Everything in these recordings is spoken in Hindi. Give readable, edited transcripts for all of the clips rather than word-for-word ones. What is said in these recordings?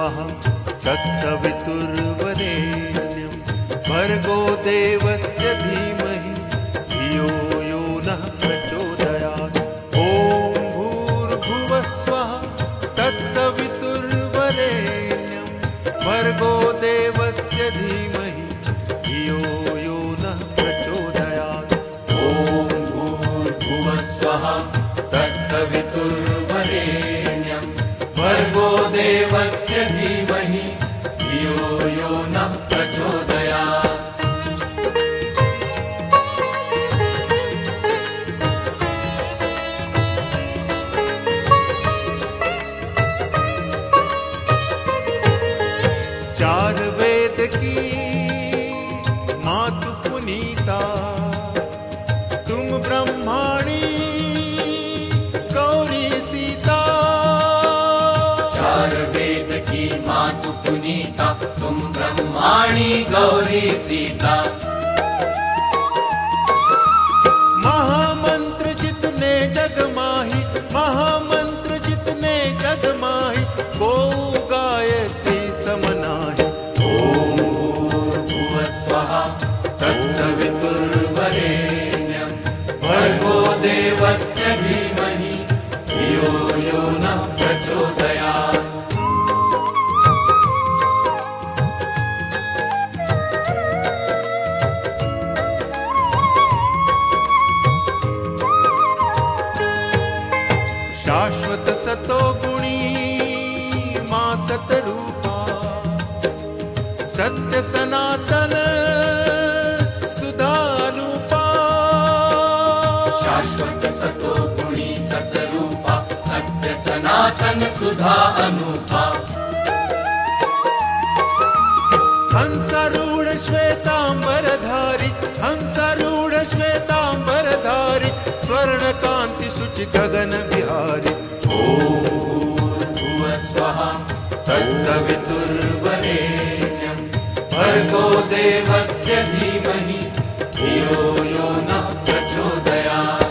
स्वाहा तत्सवितुर्वरेण्यं भर्गो देवस्य धीमहि धियो यो नः प्रचोदयात्। ॐ भूर्भुवः स्वः तत्सवितुर्वरेण्यं भर्गो देवस्य धीमहि धियो यो नः प्रचोदयात्। ॐ भूर्भुवः स्वः तत्सवितुर्वरेण्यं भर्गो देवस्य धीमहि धियो यो नः प्रचोदयात्। चार वेद की मातु पुनीता तुम ब्रह्माणी गौरी सीता। चार वेद की मातु पुनीता तुम ब्रह्माणी गौरी सीता। महामंत्र जितने जग माही महामंत्र जितने जग माही को गायत्री समनाही। ॐ भूर्भुवः स्वः तत्सवितुर्वरेण्यं भर्गो देवस्य धीमहि धियो यो नः प्रचोदयात्। शाश्वत सतो गुणी मां सतरूपा सत्य सनातन सुधारूपा। शाश्वत सतो गुणी सतरूपा सत्य सनातन सुधा अनूपा। हंसारूढ़ श्वेतांबरधारी हंसारूढ़ श्वेतांबरधारी स्वर्ण कांति शुचि गगन विहारी। ॐ भूर्भुवः स्वः तत्सवितुर्वरेण्यं भर्गो देवस्य धीमहि धियो यो नः प्रचोदयात्।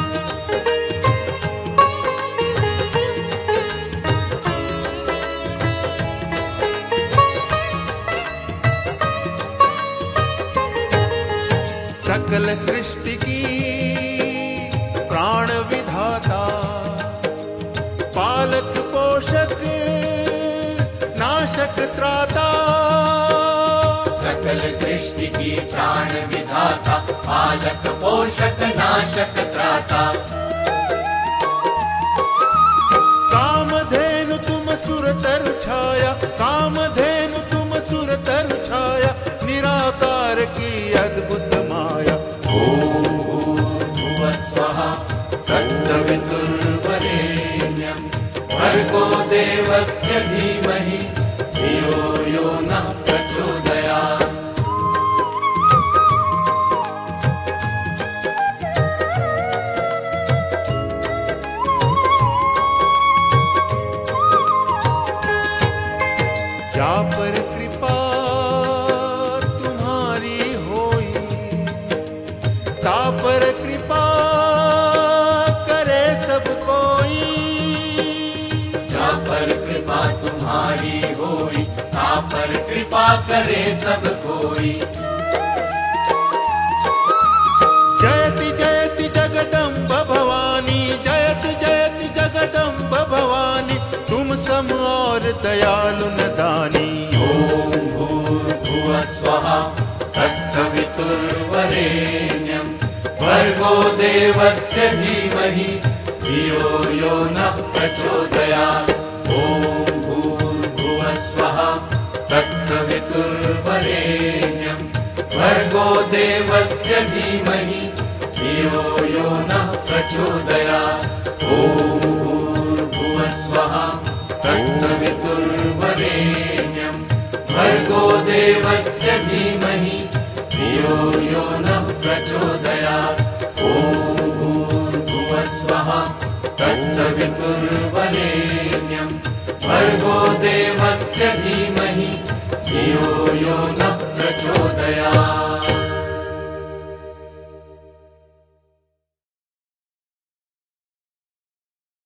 सकल सृष्टि की प्राण विधाता पालक पोषक नाशक त्राता। सकल सृष्टि की प्राण विधाता पालक पोषक नाशक त्राता। कामधेनु तुम सुरतर छाया कामधेनु तुम सुरतर छाया निराकार की अद्भुत माया। ॐ भूर्भुवः स्वः तत्सवितुर्वरेण्यं भर्गो देवस्य धीमहि धियो यो नः प्रचोदयात्। जा पर कृपा तुम्हारी होई ता पर कृपा करे सब कोई। जा पर कृपा तुम्हारी होई ता पर कृपा करे सब कोई। जयति जयति जगदम्ब भवानी जयति जयति जगदम्ब भवानी तुम सम और दयालु न दानी। ॐ भूर्भुवः स्वः तत्सवितुर्वरेण्यं भर्गो देवस्य धीमहि धियो यो नः प्रचोदयात्। ॐ भूर्भुवः स्वः तत्सवितुर्वरेण्यं भर्गो देवस्य धीमहि धियो यो नः प्रचोदयात्। ॐ भूर्भुवः स्वः तत्सवितुर्वरेण्यं भर्गो देवस्य धीमहि धियो यो नः प्रचोदयात्। ॐ भूर्भुवः स्वः तत्सवितुर्वरेण्यं भर्गो देवस्य